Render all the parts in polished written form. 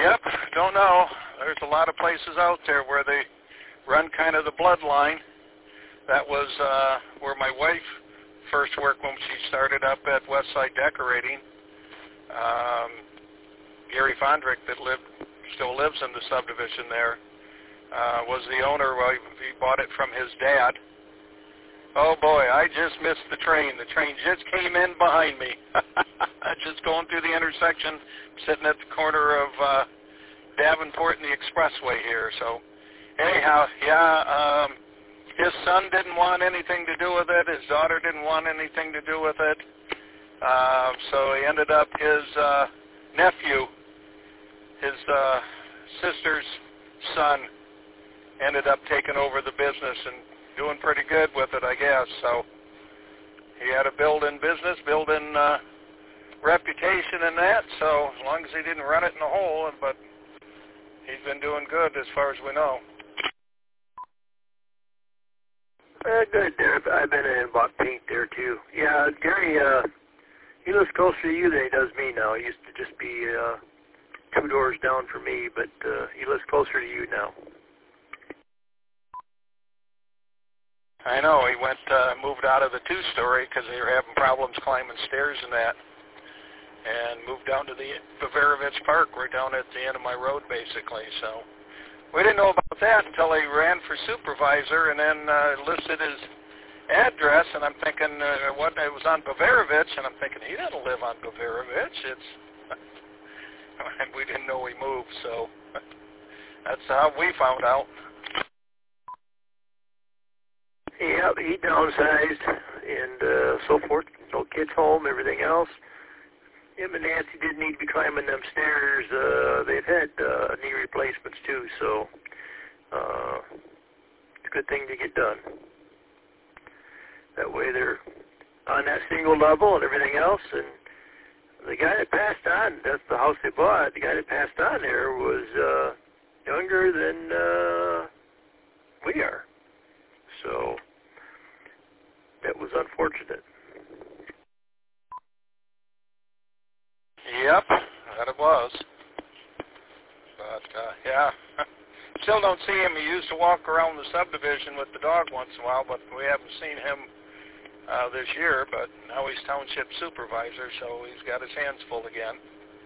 Yep, don't know. There's a lot of places out there where they run kind of the bloodline. That was where my wife first worked when she started up at Westside Decorating. Gary Fondrick, that still lives in the subdivision there, was the owner. Well, he bought it from his dad. Oh boy, I just missed the train. The train just came in behind me. Just going through the intersection, sitting at the corner of Davenport and the expressway here. So anyhow, yeah, his son didn't want anything to do with it. His daughter didn't want anything to do with it. So he ended up, his nephew, his sister's son, ended up taking over the business and doing pretty good with it, I guess. So he had a built-in business, built-in reputation in that, so as long as he didn't run it in the hole, but he's been doing good as far as we know. Good there. I've been in bought paint there too. Yeah, Gary, he lives closer to you than he does me now. He used to just be 2 doors down from me, but he lives closer to you now. I know. He moved out of the 2-story because they were having problems climbing stairs and that, and moved down to the Bavarovich Park. We're down at the end of my road, basically. So we didn't know about that until he ran for supervisor and then listed his address, and I'm thinking, what? It was on Bavarovich, and I'm thinking, he doesn't live on Bavarovich. And we didn't know he moved, so that's how we found out. Yeah, he downsized and so forth. No kids home, everything else. Him and Nancy didn't need to be climbing them stairs. They've had knee replacements too, so it's a good thing to get done. That way they're on that single level and everything else. And the guy that passed on, that's the house they bought, the guy that passed on there was younger than we are. So that was unfortunate. Yep, that it was. But, yeah, still don't see him. He used to walk around the subdivision with the dog once in a while, but we haven't seen him this year. But now he's township supervisor, so he's got his hands full again.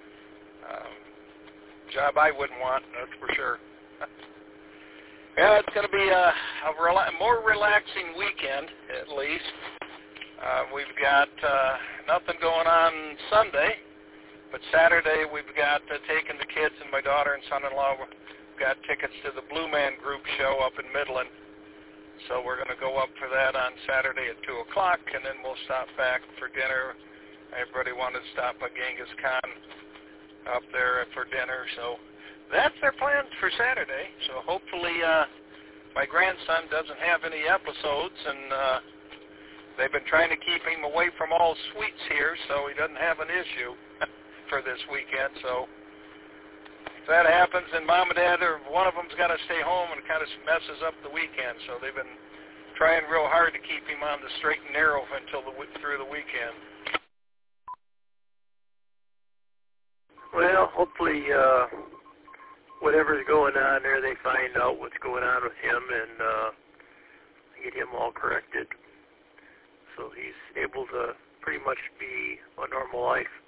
Job I wouldn't want, that's for sure. Yeah, it's going to be a more relaxing weekend, at least. We've got nothing going on Sunday, but Saturday we've got taking the kids and my daughter and son-in-law. We've got tickets to the Blue Man Group show up in Midland. So we're going to go up for that on Saturday at 2 o'clock, and then we'll stop back for dinner. Everybody wanted to stop by Genghis Khan up there for dinner, so that's their plans for Saturday. So hopefully my grandson doesn't have any episodes, and they've been trying to keep him away from all sweets here so he doesn't have an issue for this weekend. So if that happens, then Mom and Dad, or one of them's got to stay home, and it kind of messes up the weekend. So they've been trying real hard to keep him on the straight and narrow until through the weekend. Well, hopefully whatever's going on there, they find out what's going on with him and get him all corrected so he's able to pretty much be a normal life.